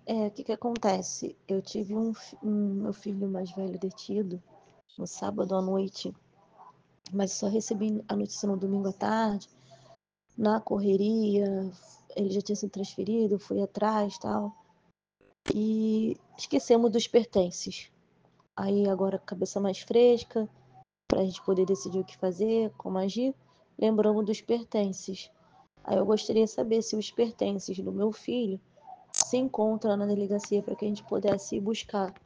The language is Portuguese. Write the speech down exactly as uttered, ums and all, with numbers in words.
É, o que que acontece? Eu tive um, fi- um meu filho mais velho detido no sábado à noite, mas só recebi a notícia no domingo à tarde, na correria, ele já tinha sido transferido, fui atrás, tal, e esquecemos dos pertences. Aí agora cabeça mais fresca, para a gente poder decidir o que fazer, como agir, lembramos dos pertences. Aí eu gostaria de saber se os pertences do meu filho se encontram na delegacia para que a gente pudesse ir buscar.